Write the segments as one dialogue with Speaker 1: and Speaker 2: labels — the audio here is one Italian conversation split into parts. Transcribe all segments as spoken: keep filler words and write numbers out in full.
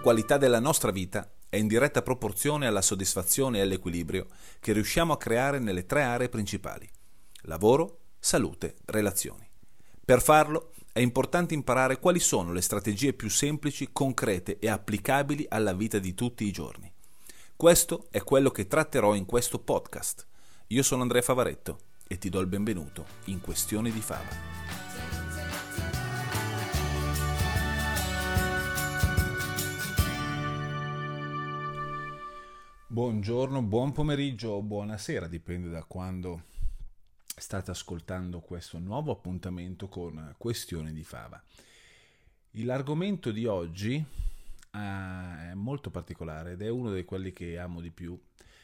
Speaker 1: qualità della nostra vita è in diretta proporzione alla soddisfazione e all'equilibrio che riusciamo a creare nelle tre aree principali: lavoro, salute, relazioni. Per farlo è importante imparare quali sono le strategie più semplici, concrete e applicabili alla vita di tutti i giorni. Questo è quello che tratterò in questo podcast. Io sono Andrea Favaretto e ti do il benvenuto in Questioni di Fava. Buongiorno, buon pomeriggio o buonasera, dipende da quando state ascoltando questo nuovo appuntamento con Questioni di Fava. L'argomento di oggi uh, è molto particolare ed è uno di quelli che amo di più,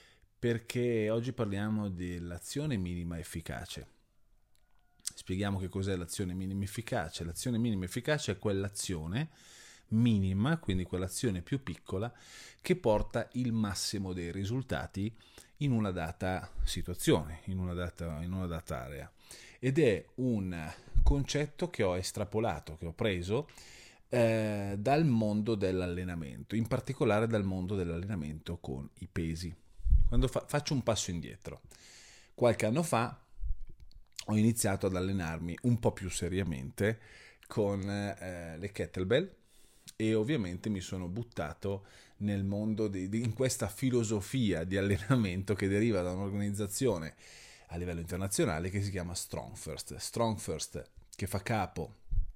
Speaker 1: perché oggi parliamo dell'azione minima efficace. Spieghiamo che cos'è l'azione minima efficace. L'azione minima efficace è quell'azione minima, quindi quell'azione più piccola, che porta il massimo dei risultati in una data situazione, in una data, in una data area. Ed è un concetto che ho estrapolato, che ho preso eh, dal mondo dell'allenamento, in particolare dal mondo dell'allenamento con i pesi. Quando fa, faccio un passo indietro, qualche anno fa ho iniziato ad allenarmi un po' più seriamente con eh, le kettlebell, e ovviamente mi sono buttato nel mondo di, di in questa filosofia di allenamento che deriva da un'organizzazione a livello internazionale che si chiama Strong First. Strong First, che fa capo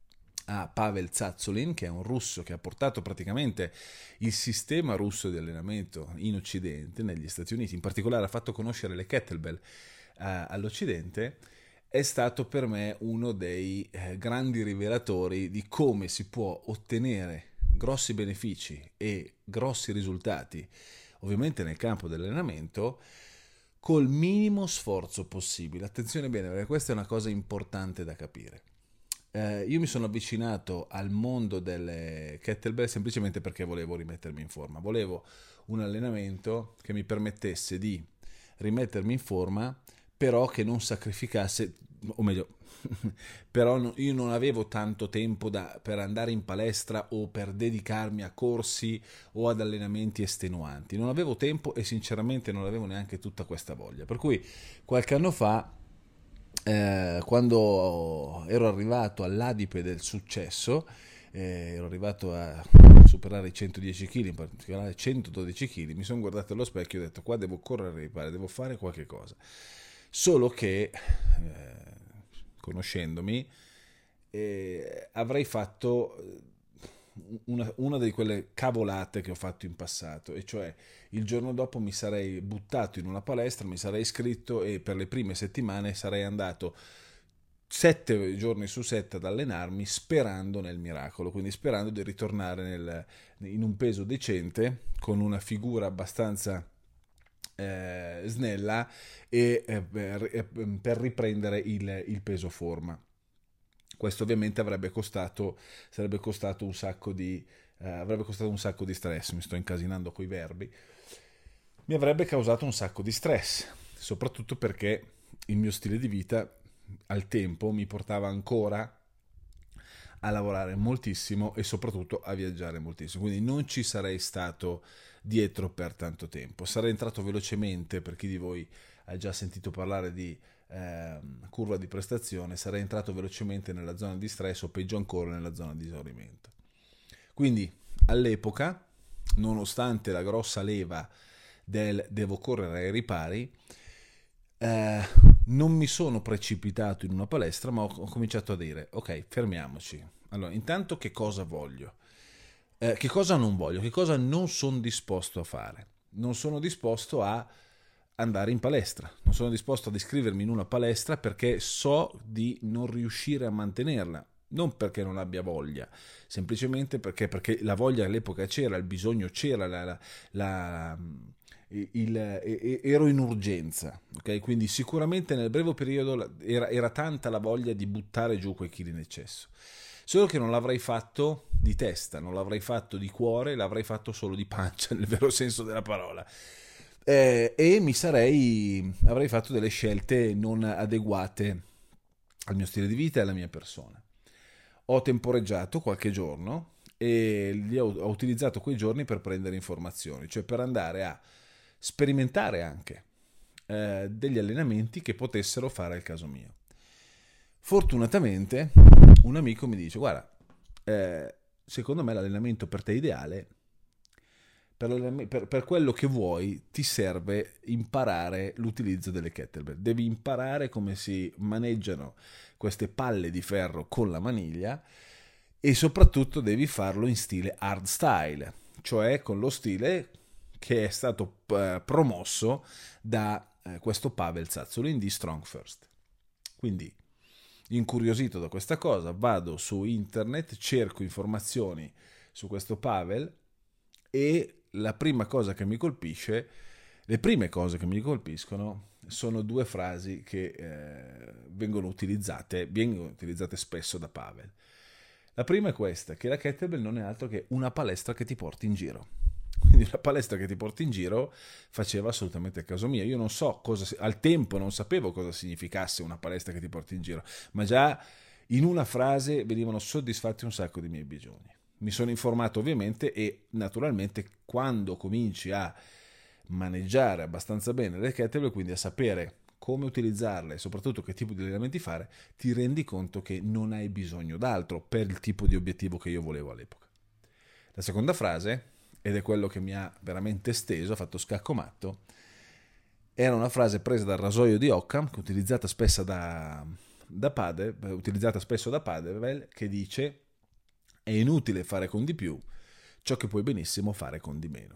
Speaker 1: a Pavel Tsatsouline, che è un russo che ha portato praticamente il sistema russo di allenamento in Occidente, negli Stati Uniti, in particolare ha fatto conoscere le kettlebell eh, all'Occidente. È stato per me uno dei eh, grandi rivelatori di come si può ottenere grossi benefici e grossi risultati, ovviamente nel campo dell'allenamento, col minimo sforzo possibile. Attenzione bene, perché questa è una cosa importante da capire. Eh, io mi sono avvicinato al mondo delle kettlebell semplicemente perché volevo rimettermi in forma. Volevo un allenamento che mi permettesse di rimettermi in forma, però che non sacrificasse, o meglio, però no, io non avevo tanto tempo da, per andare in palestra o per dedicarmi a corsi o ad allenamenti estenuanti. Non avevo tempo e sinceramente non avevo neanche tutta questa voglia. Per cui qualche anno fa, eh, quando ero arrivato all'adipe del successo, eh, ero arrivato a superare i centodieci chili, in particolare centododici chili, mi sono guardato allo specchio e ho detto: qua devo correre, ripare, devo fare qualche cosa. Solo che, eh, conoscendomi, eh, avrei fatto una, una di quelle cavolate che ho fatto in passato, e cioè il giorno dopo mi sarei buttato in una palestra, mi sarei iscritto e per le prime settimane sarei andato sette giorni su sette ad allenarmi, sperando nel miracolo, quindi sperando di ritornare nel, in un peso decente, con una figura abbastanza Eh, snella e eh, per, per riprendere il, il peso forma. Questo ovviamente avrebbe costato sarebbe costato un sacco di eh, avrebbe costato un sacco di stress. Mi sto incasinando coi verbi. Mi avrebbe causato un sacco di stress, soprattutto perché il mio stile di vita al tempo mi portava ancora a lavorare moltissimo e soprattutto a viaggiare moltissimo, quindi non ci sarei stato dietro per tanto tempo. Sarei entrato velocemente, per chi di voi ha già sentito parlare di eh, curva di prestazione, sarei entrato velocemente nella zona di stress o peggio ancora nella zona di esaurimento. Quindi all'epoca, nonostante la grossa leva del devo correre ai ripari, eh, non mi sono precipitato in una palestra, ma ho, ho cominciato a dire: ok, fermiamoci. Allora, intanto che cosa voglio? Eh, che cosa non voglio? Che cosa non sono disposto a fare? Non sono disposto a andare in palestra, non sono disposto ad iscrivermi in una palestra perché so di non riuscire a mantenerla. Non perché non abbia voglia, semplicemente perché, perché la voglia all'epoca c'era, il bisogno c'era, la, la, la, il, il, ero in urgenza, okay? Quindi sicuramente nel breve periodo era, era tanta la voglia di buttare giù quei chili in eccesso. Solo che non l'avrei fatto di testa, non l'avrei fatto di cuore, l'avrei fatto solo di pancia, nel vero senso della parola. Eh, e mi sarei, avrei fatto delle scelte non adeguate al mio stile di vita e alla mia persona. Ho temporeggiato qualche giorno e li ho, ho utilizzato quei giorni per prendere informazioni, cioè per andare a sperimentare anche eh, degli allenamenti che potessero fare al caso mio. Fortunatamente un amico mi dice: guarda, eh, secondo me l'allenamento per te ideale, per, per, per quello che vuoi, ti serve imparare l'utilizzo delle kettlebell. Devi imparare come si maneggiano queste palle di ferro con la maniglia e soprattutto devi farlo in stile hardstyle, cioè con lo stile che è stato eh, promosso da eh, questo Pavel Tsatsouline di Strong First. Quindi, incuriosito da questa cosa, vado su internet, cerco informazioni su questo Pavel e la prima cosa che mi colpisce, le prime cose che mi colpiscono sono due frasi che eh, vengono utilizzate, vengono utilizzate spesso da Pavel. La prima è questa, che la kettlebell non è altro che una palestra che ti porti in giro. Quindi una palestra che ti porti in giro faceva assolutamente il caso mio. Io non so cosa, al tempo non sapevo cosa significasse una palestra che ti porti in giro, ma già in una frase venivano soddisfatti un sacco di miei bisogni. Mi sono informato ovviamente e naturalmente quando cominci a maneggiare abbastanza bene le kettlebell, quindi a sapere come utilizzarle e soprattutto che tipo di allenamenti fare, ti rendi conto che non hai bisogno d'altro per il tipo di obiettivo che io volevo all'epoca. La seconda frase, ed è quello che mi ha veramente steso, ha fatto scacco matto, era una frase presa dal rasoio di Occam, utilizzata spesso da, da Pavel, utilizzata spesso da Pavel, che dice: è inutile fare con di più ciò che puoi benissimo fare con di meno.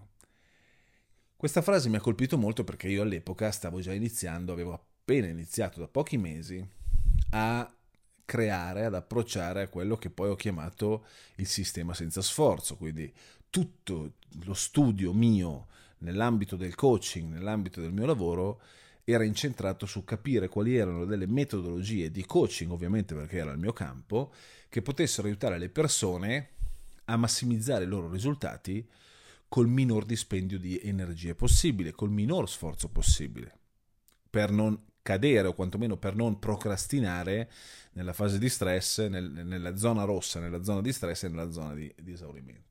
Speaker 1: Questa frase mi ha colpito molto perché io all'epoca stavo già iniziando, avevo appena iniziato da pochi mesi a creare, ad approcciare a quello che poi ho chiamato il sistema senza sforzo, quindi tutto lo studio mio nell'ambito del coaching, nell'ambito del mio lavoro, era incentrato su capire quali erano delle metodologie di coaching, ovviamente perché era il mio campo, che potessero aiutare le persone a massimizzare i loro risultati col minor dispendio di energie possibile, col minor sforzo possibile, per non cadere o quantomeno per non procrastinare nella fase di stress, nel, nella zona rossa, nella zona di stress e nella zona di, di esaurimento.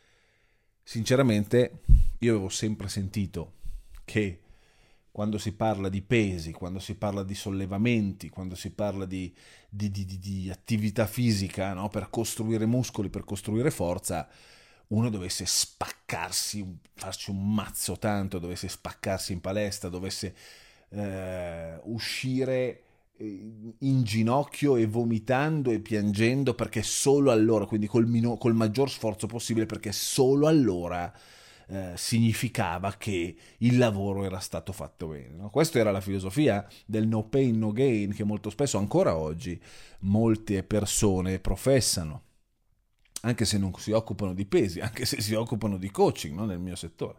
Speaker 1: Sinceramente, io avevo sempre sentito che quando si parla di pesi, quando si parla di sollevamenti, quando si parla di, di, di, di attività fisica, no? Per costruire muscoli, per costruire forza, uno dovesse spaccarsi, farci un mazzo tanto, dovesse spaccarsi in palestra, dovesse eh, uscire in ginocchio e vomitando e piangendo, perché solo allora, quindi col, mino, col maggior sforzo possibile, perché solo allora eh, significava che il lavoro era stato fatto bene, no? Questa era la filosofia del no pain no gain che molto spesso ancora oggi molte persone professano, anche se non si occupano di pesi, anche se si occupano di coaching, no? Nel mio settore.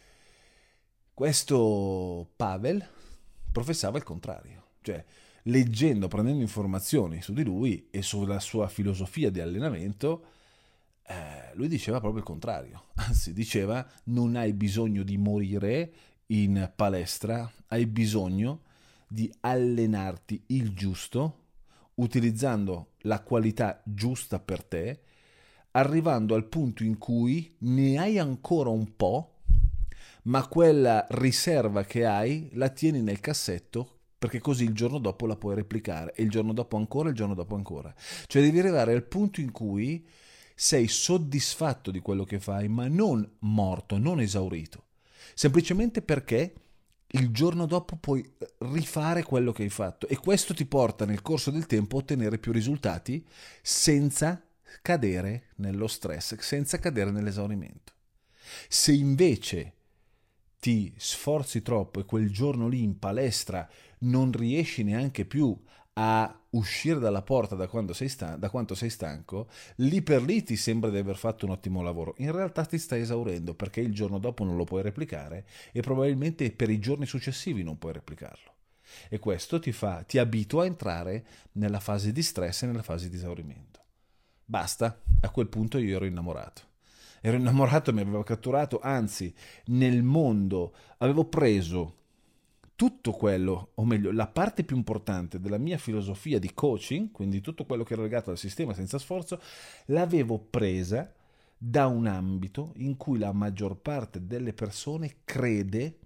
Speaker 1: Questo Pavel professava il contrario, cioè leggendo, prendendo informazioni su di lui e sulla sua filosofia di allenamento, eh, lui diceva proprio il contrario, anzi diceva: non hai bisogno di morire in palestra, hai bisogno di allenarti il giusto, utilizzando la qualità giusta per te, arrivando al punto in cui ne hai ancora un po', ma quella riserva che hai la tieni nel cassetto, perché così il giorno dopo la puoi replicare, e il giorno dopo ancora, e il giorno dopo ancora. Cioè devi arrivare al punto in cui sei soddisfatto di quello che fai, ma non morto, non esaurito, semplicemente perché il giorno dopo puoi rifare quello che hai fatto, e questo ti porta nel corso del tempo a ottenere più risultati senza cadere nello stress, senza cadere nell'esaurimento. Se invece ti sforzi troppo e quel giorno lì in palestra non riesci neanche più a uscire dalla porta da quando sei stan- da quanto sei stanco, lì per lì ti sembra di aver fatto un ottimo lavoro. In realtà ti stai esaurendo, perché il giorno dopo non lo puoi replicare e probabilmente per i giorni successivi non puoi replicarlo. E questo ti fa, ti abitua a entrare nella fase di stress e nella fase di esaurimento. Basta, a quel punto io ero innamorato. Ero innamorato, mi aveva catturato, anzi, nel mondo avevo preso tutto quello, o meglio, la parte più importante della mia filosofia di coaching, quindi tutto quello che era legato al sistema senza sforzo, l'avevo presa da un ambito in cui la maggior parte delle persone crede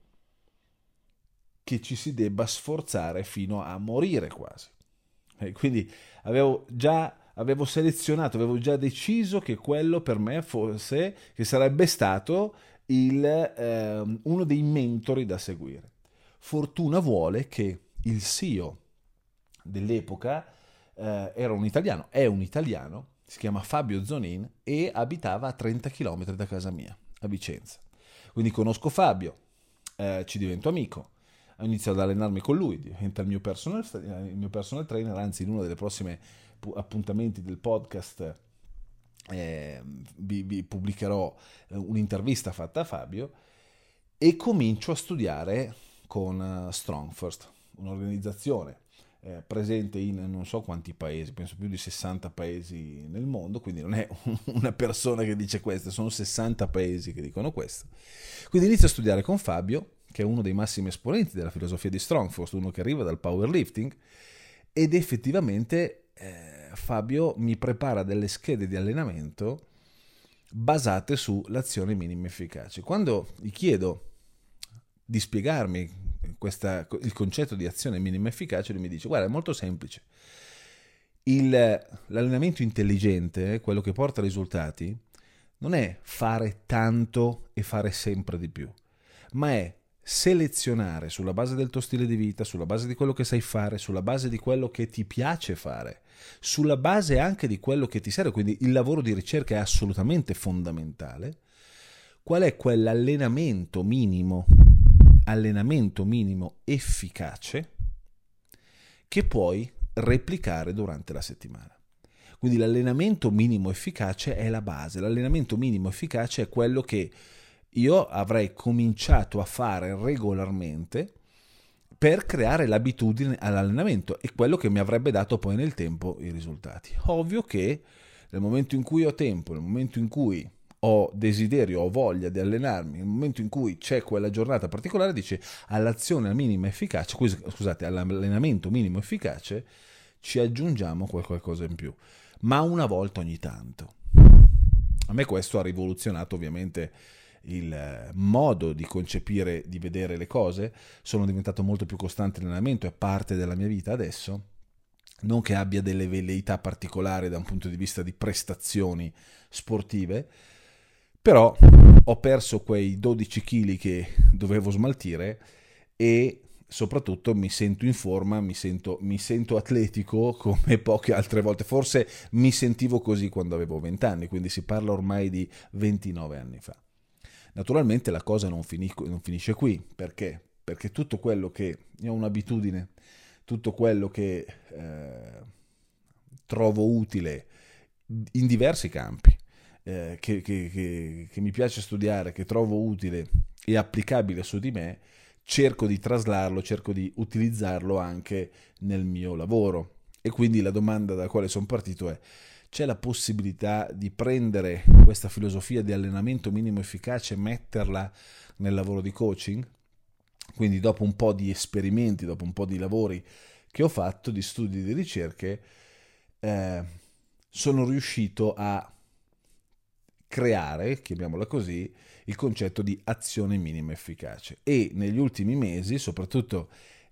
Speaker 1: che ci si debba sforzare fino a morire quasi. E quindi avevo già avevo selezionato, avevo già deciso che quello per me fosse, che sarebbe stato il, eh, uno dei mentori da seguire. Fortuna vuole che il C E O dell'epoca eh, era un italiano, è un italiano, si chiama Fabio Zonin e abitava a trenta chilometri da casa mia, a Vicenza. Quindi conosco Fabio, eh, ci divento amico, ho iniziato ad allenarmi con lui, diventa il mio personal, il mio personal trainer, anzi in uno delle prossime appuntamenti del podcast eh, vi, vi pubblicherò un'intervista fatta a Fabio e comincio a studiare con Strong First, un'organizzazione eh, presente in non so quanti paesi, penso più di sessanta paesi nel mondo, quindi non è una persona che dice questo, sono sessanta paesi che dicono questo. Quindi inizio a studiare con Fabio, che è uno dei massimi esponenti della filosofia di Strong First, uno che arriva dal powerlifting, ed effettivamente eh, Fabio mi prepara delle schede di allenamento basate sull'azione minima efficace. Quando gli chiedo di spiegarmi questa, il concetto di azione minima efficace, lui mi dice: guarda, è molto semplice. Il, l'allenamento intelligente, quello che porta risultati, non è fare tanto e fare sempre di più, ma è selezionare sulla base del tuo stile di vita, sulla base di quello che sai fare, sulla base di quello che ti piace fare, sulla base anche di quello che ti serve, quindi il lavoro di ricerca è assolutamente fondamentale. Qual è quell'allenamento minimo, allenamento minimo efficace che puoi replicare durante la settimana? Quindi l'allenamento minimo efficace è la base, l'allenamento minimo efficace è quello che io avrei cominciato a fare regolarmente per creare l'abitudine all'allenamento e quello che mi avrebbe dato poi nel tempo i risultati. Ovvio che nel momento in cui ho tempo, nel momento in cui ho desiderio, ho voglia di allenarmi, nel momento in cui c'è quella giornata particolare, dice all'azione minima efficace, scusate, all'allenamento minimo efficace ci aggiungiamo qualcosa in più, ma una volta ogni tanto. A me questo ha rivoluzionato ovviamente il modo di concepire, di vedere le cose. Sono diventato molto più costante nell'allenamento, è parte della mia vita adesso, non che abbia delle velleità particolari da un punto di vista di prestazioni sportive, però ho perso quei dodici chili che dovevo smaltire e soprattutto mi sento in forma, mi sento, mi sento atletico come poche altre volte. Forse mi sentivo così quando avevo venti anni, quindi si parla ormai di ventinove anni fa. Naturalmente la cosa non, finis- non finisce qui, perché? Perché tutto quello che, io ho un'abitudine, tutto quello che eh, trovo utile in diversi campi, eh, che, che, che, che mi piace studiare, che trovo utile e applicabile su di me, cerco di traslarlo, cerco di utilizzarlo anche nel mio lavoro. E quindi la domanda da quale sono partito è: c'è la possibilità di prendere questa filosofia di allenamento minimo efficace e metterla nel lavoro di coaching? Quindi dopo un po' di esperimenti, dopo un po' di lavori che ho fatto, di studi, di ricerche, eh, sono riuscito a creare, chiamiamola così, il concetto di azione minima efficace. E negli ultimi mesi, soprattutto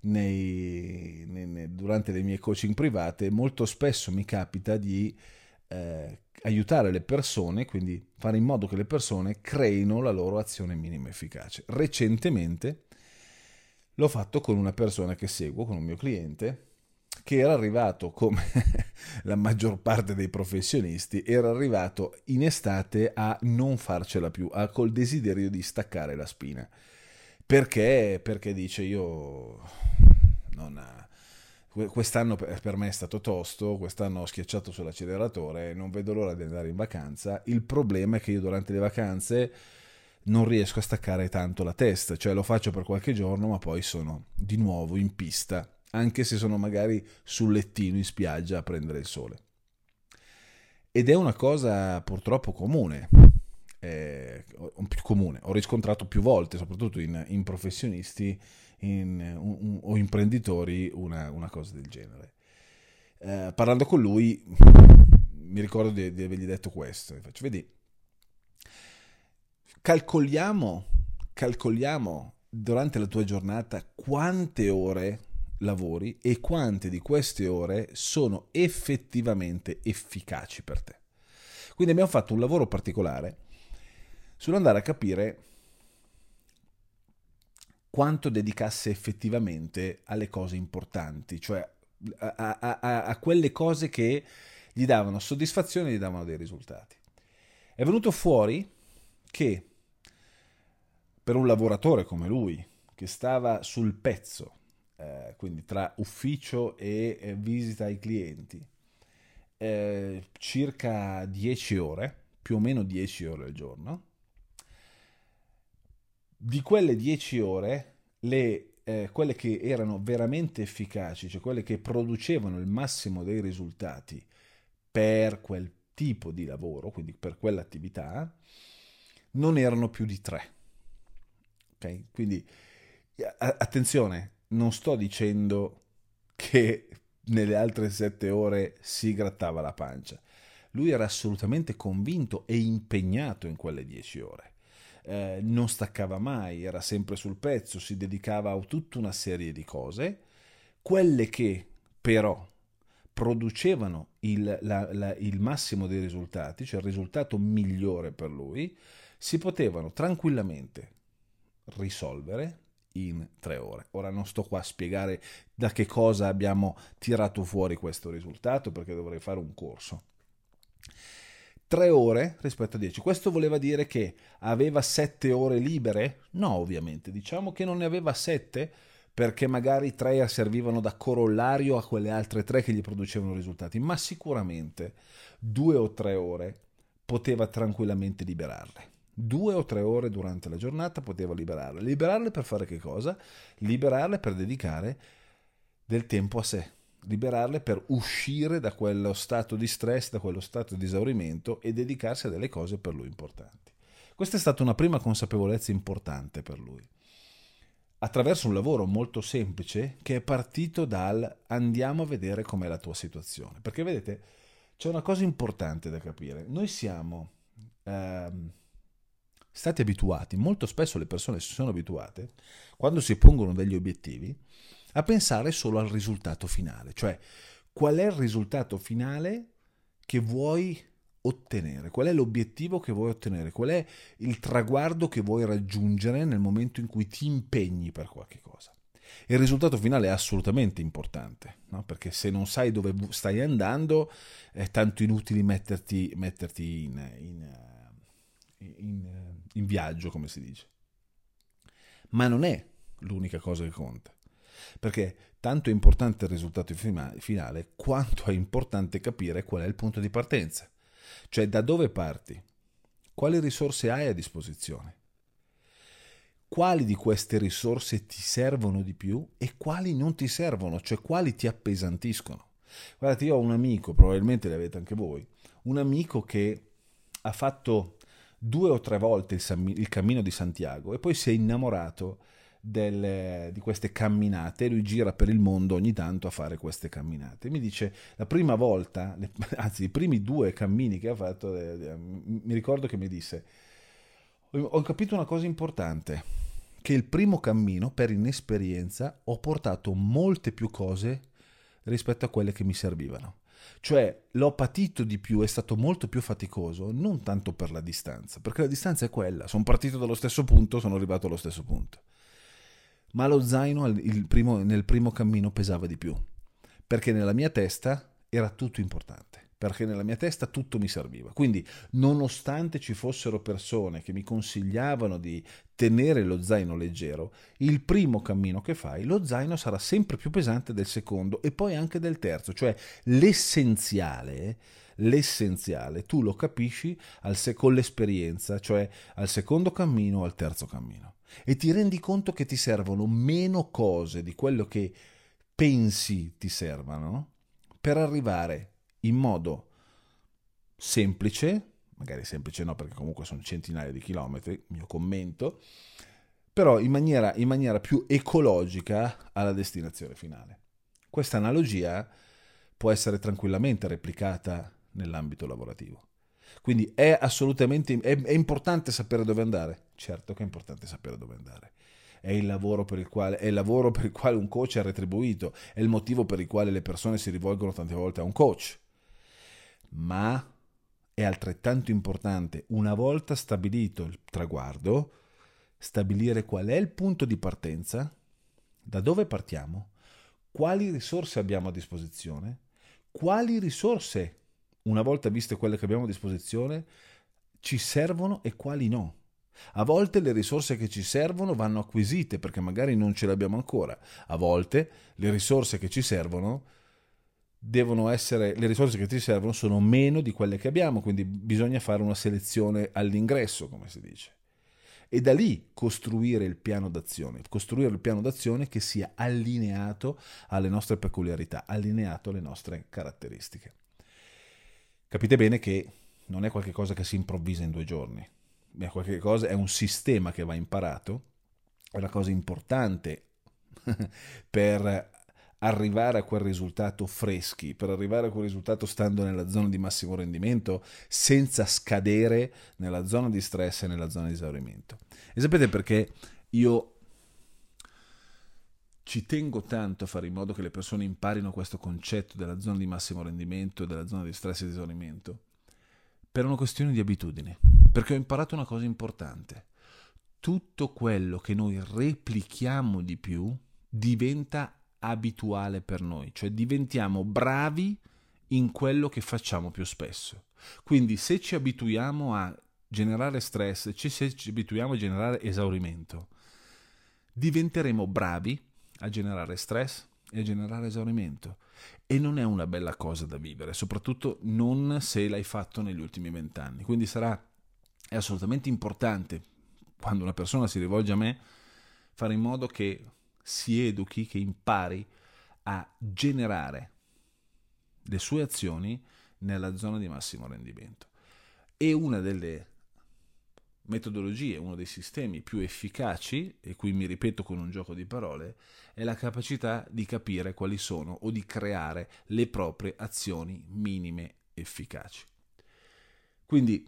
Speaker 1: nei, nei, durante le mie coaching private, molto spesso mi capita di eh, aiutare le persone, quindi fare in modo che le persone creino la loro azione minima efficace. Recentemente l'ho fatto con una persona che seguo, con un mio cliente, che era arrivato, come la maggior parte dei professionisti, era arrivato in estate a non farcela più, a col desiderio di staccare la spina. Perché? Perché dice: io non... quest'anno per me è stato tosto, quest'anno ho schiacciato sull'acceleratore, non vedo l'ora di andare in vacanza. Il problema è che io durante le vacanze non riesco a staccare tanto la testa, cioè lo faccio per qualche giorno ma poi sono di nuovo in pista, anche se sono magari sul lettino in spiaggia a prendere il sole. Ed è una cosa purtroppo comune, eh, più comune, ho riscontrato più volte, soprattutto in, in professionisti in, un, un, o imprenditori, una, una cosa del genere. Eh, parlando con lui mi ricordo di, di avergli detto questo, faccio: vedi, calcoliamo, calcoliamo durante la tua giornata quante ore lavori e quante di queste ore sono effettivamente efficaci per te. Quindi abbiamo fatto un lavoro particolare sull'andare a capire quanto dedicasse effettivamente alle cose importanti, cioè a, a, a, a quelle cose che gli davano soddisfazione e gli davano dei risultati. È venuto fuori che per un lavoratore come lui, che stava sul pezzo, eh, quindi tra ufficio e eh, visita ai clienti, eh, circa dieci ore, più o meno dieci ore al giorno, di quelle dieci ore, le, eh, quelle che erano veramente efficaci, cioè quelle che producevano il massimo dei risultati per quel tipo di lavoro, quindi per quell'attività, non erano più di tre. Okay? Quindi a- attenzione, non sto dicendo che nelle altre sette ore si grattava la pancia. Lui era assolutamente convinto e impegnato in quelle dieci ore. Eh, non staccava mai, era sempre sul pezzo, si dedicava a tutta una serie di cose, quelle che però producevano il, la, la, il massimo dei risultati, cioè il risultato migliore per lui, si potevano tranquillamente risolvere in tre ore. Ora non sto qua a spiegare da che cosa abbiamo tirato fuori questo risultato, perché dovrei fare un corso. tre ore rispetto a dieci. Questo voleva dire che aveva sette ore libere? No, ovviamente. Diciamo che non ne aveva sette perché magari tre servivano da corollario a quelle altre tre che gli producevano risultati, ma sicuramente due o tre ore poteva tranquillamente liberarle. Due o tre ore durante la giornata poteva liberarle. Liberarle per fare che cosa? Liberarle per dedicare del tempo a sé. Liberarle per uscire da quello stato di stress, da quello stato di esaurimento e dedicarsi a delle cose per lui importanti. Questa è stata una prima consapevolezza importante per lui, attraverso un lavoro molto semplice che è partito dal andiamo a vedere com'è la tua situazione. Perché vedete, c'è una cosa importante da capire. Noi siamo ehm, stati abituati, molto spesso le persone si sono abituate, quando si pongono degli obiettivi, a pensare solo al risultato finale, cioè qual è il risultato finale che vuoi ottenere, qual è l'obiettivo che vuoi ottenere, qual è il traguardo che vuoi raggiungere nel momento in cui ti impegni per qualche cosa. Il risultato finale è assolutamente importante, no? Perché se non sai dove stai andando è tanto inutile metterti, metterti in, in, in, in viaggio, come si dice. Ma non è l'unica cosa che conta. Perché tanto è importante il risultato finale quanto è importante capire qual è il punto di partenza, cioè da dove parti, quali risorse hai a disposizione, quali di queste risorse ti servono di più e quali non ti servono, cioè quali ti appesantiscono. Guardate, io ho un amico, probabilmente le avete anche voi, un amico che ha fatto due o tre volte il, il cammino di Santiago e poi si è innamorato Delle, di queste camminate. Lui gira per il mondo ogni tanto a fare queste camminate. Mi dice la prima volta, anzi i primi due cammini che ha fatto, eh, mi ricordo che mi disse: ho capito una cosa importante, che il primo cammino per inesperienza ho portato molte più cose rispetto a quelle che mi servivano, cioè l'ho patito di più, è stato molto più faticoso, non tanto per la distanza, perché la distanza è quella, sono partito dallo stesso punto, sono arrivato allo stesso punto. Ma lo zaino il primo, nel primo cammino pesava di più, perché nella mia testa era tutto importante, perché nella mia testa tutto mi serviva. Quindi, nonostante ci fossero persone che mi consigliavano di tenere lo zaino leggero, il primo cammino che fai, lo zaino sarà sempre più pesante del secondo e poi anche del terzo, cioè l'essenziale, l'essenziale tu lo capisci al sec- con l'esperienza, cioè al secondo cammino o al terzo cammino. E ti rendi conto che ti servono meno cose di quello che pensi ti servano per arrivare in modo semplice, magari semplice no perché comunque sono centinaia di chilometri, mio commento, però in maniera, in maniera più ecologica alla destinazione finale. Questa analogia può essere tranquillamente replicata nell'ambito lavorativo. Quindi è assolutamente è, è importante sapere dove andare. Certo che è importante sapere dove andare. È il lavoro per il quale, è il lavoro per il quale un coach è retribuito, è il motivo per il quale le persone si rivolgono tante volte a un coach. Ma è altrettanto importante, una volta stabilito il traguardo, stabilire qual è il punto di partenza, da dove partiamo, quali risorse abbiamo a disposizione, quali risorse, una volta viste quelle che abbiamo a disposizione, ci servono e quali no. A volte le risorse che ci servono vanno acquisite perché magari non ce le abbiamo ancora. A volte le risorse che ci servono devono essere, le risorse che ci servono sono meno di quelle che abbiamo, quindi bisogna fare una selezione all'ingresso, come si dice. E da lì costruire il piano d'azione, costruire il piano d'azione che sia allineato alle nostre peculiarità, allineato alle nostre caratteristiche. Capite bene che non è qualcosa che si improvvisa in due giorni, è qualcosa, è un sistema che va imparato, è una cosa importante per arrivare a quel risultato freschi, per arrivare a quel risultato stando nella zona di massimo rendimento senza scadere nella zona di stress e nella zona di esaurimento. E sapete perché io ci tengo tanto a fare in modo che le persone imparino questo concetto della zona di massimo rendimento e della zona di stress e di esaurimento? Per una questione di abitudine, perché ho imparato una cosa importante. Tutto quello che noi replichiamo di più diventa abituale per noi, cioè diventiamo bravi in quello che facciamo più spesso. Quindi se ci abituiamo a generare stress, se ci abituiamo a generare esaurimento, diventeremo bravi a generare stress e a generare esaurimento. E non è una bella cosa da vivere, soprattutto non se l'hai fatto negli ultimi vent'anni. Quindi sarà è assolutamente importante, quando una persona si rivolge a me, fare in modo che si educhi, che impari a generare le sue azioni nella zona di massimo rendimento. E una delle metodologie, uno dei sistemi più efficaci, e qui mi ripeto con un gioco di parole, è la capacità di capire quali sono o di creare le proprie azioni minime efficaci. Quindi,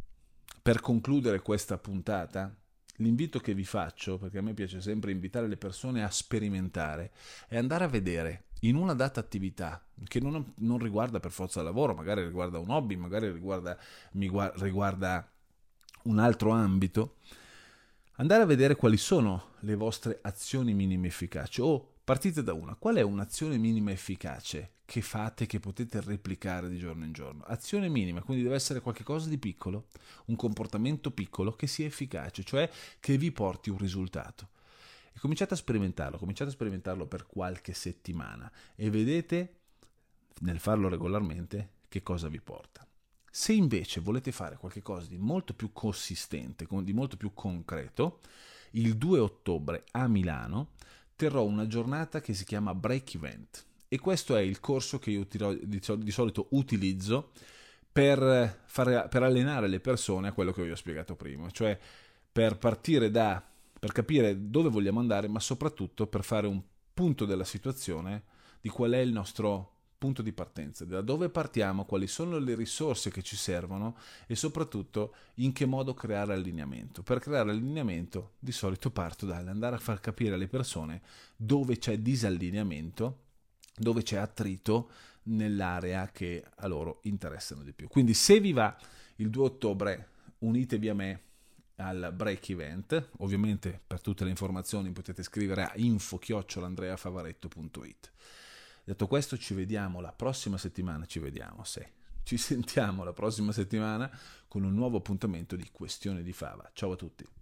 Speaker 1: per concludere questa puntata, l'invito che vi faccio, perché a me piace sempre invitare le persone a sperimentare, è andare a vedere in una data attività che non, non riguarda per forza il lavoro, magari riguarda un hobby, magari riguarda, mi, riguarda un altro ambito, andare a vedere quali sono le vostre azioni minime efficaci, o partite da una. Qual è un'azione minima efficace che fate, che potete replicare di giorno in giorno? Azione minima, quindi deve essere qualcosa di piccolo, un comportamento piccolo che sia efficace, cioè che vi porti un risultato. E cominciate a sperimentarlo, cominciate a sperimentarlo per qualche settimana e vedete, nel farlo regolarmente, che cosa vi porta. Se invece volete fare qualcosa di molto più consistente, di molto più concreto, il due ottobre a Milano terrò una giornata che si chiama Break Event, e questo è il corso che io di solito utilizzo per, fare, per allenare le persone a quello che vi ho spiegato prima, cioè per partire da, per capire dove vogliamo andare, ma soprattutto per fare un punto della situazione di qual è il nostro punto di partenza, da dove partiamo, quali sono le risorse che ci servono e soprattutto in che modo creare allineamento. Per creare allineamento di solito parto dall'andare a far capire alle persone dove c'è disallineamento, dove c'è attrito nell'area che a loro interessano di più. Quindi se vi va, il due ottobre unitevi a me al Break Event. Ovviamente per tutte le informazioni potete scrivere a info chiocciola andrea favaretto punto it. Detto questo, ci vediamo la prossima settimana, ci vediamo, sì. Ci sentiamo la prossima settimana con un nuovo appuntamento di Questione di Fava. Ciao a tutti.